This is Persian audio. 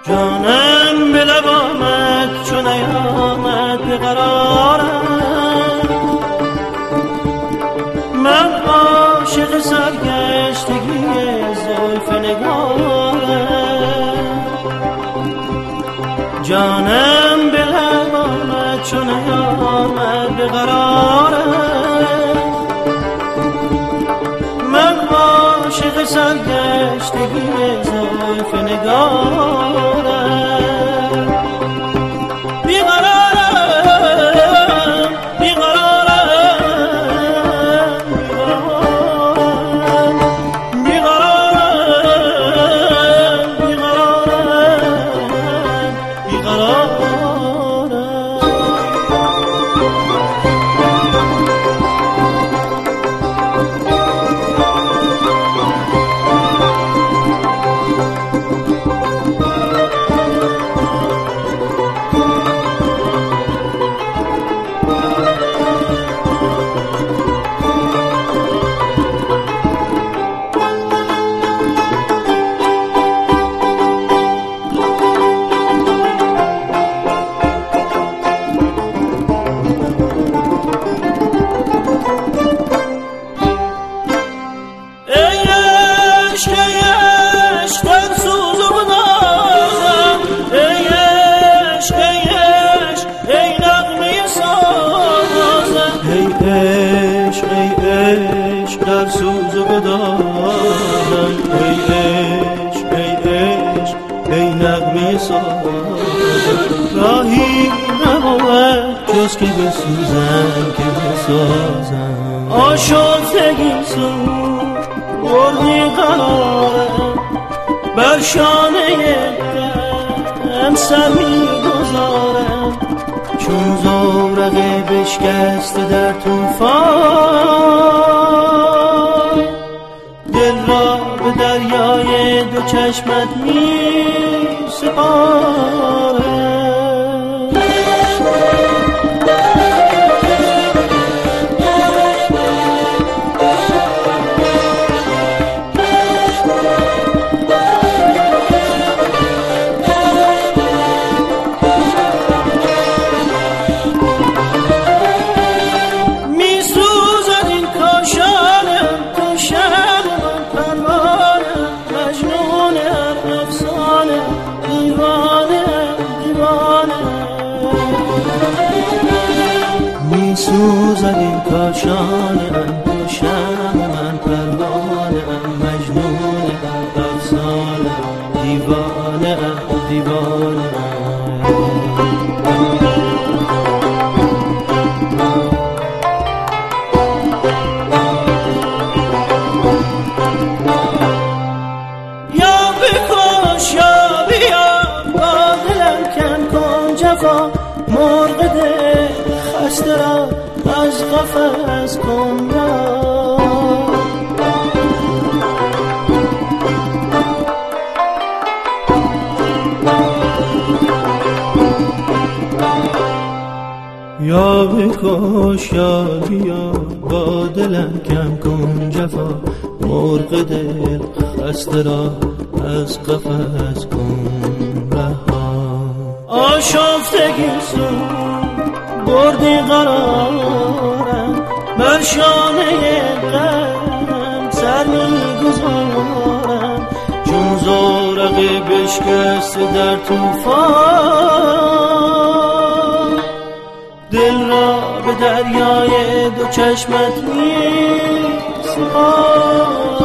جانم به لب آمد چون نیامد به قرارم، من عاشق سرگشتگی زلف نگارم. جانم به لب آمد چون نیامد به قرارم، من عاشق سرگشتگی زلف نگارم. در سوز و بدارم، ای عشق ای عشق ای نغمه سازم. راهی نبود جز که بسوزم که بسازم. آشفتگی سوز بردی قرارم، بر شانه غم سر میگذارم. چون زورقه بشکسته در طوفان، دل را به دریای دو چشمت می سپارم. سوزد این کاشانم، دوشم من پروانم، مجنونم افسانم، دیوانم دیوانم. یا بکش یا بیا، با دلم کم کن جفا. مرغ دل خسته را از قفس کن یا بکش یا بیا، با دلم کم کن جفا. مرغ دل خسته را از قفس کن رها. آشفتگی سوز بردی قرارم، بر شانه غم سر میگذارم. چون زورقه بشکسته در طوفان، دل را به دریای دو چشمت می سپارم.